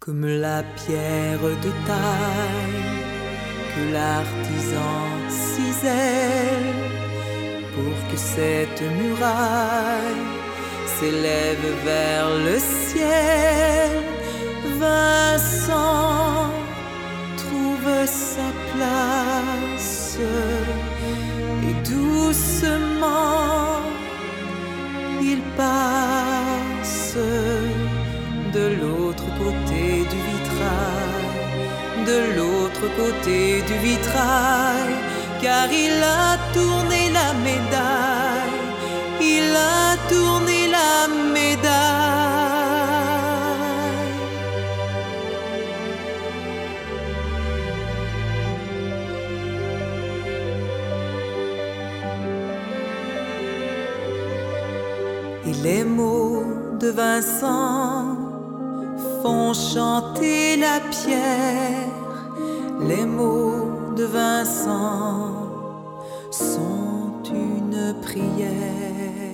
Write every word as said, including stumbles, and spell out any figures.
Comme la pierre de taille que l'artisan cisèle pour que cette muraille s'élève vers le ciel, Vincent trouve sa place et doucement il passe de l'autre côté du vitrail, de l'autre côté du vitrail, car il a tourné la médaille, il a tourné la médaille. Et les mots de Vincent font chanter la pierre. Les mots de Vincent sont une prière.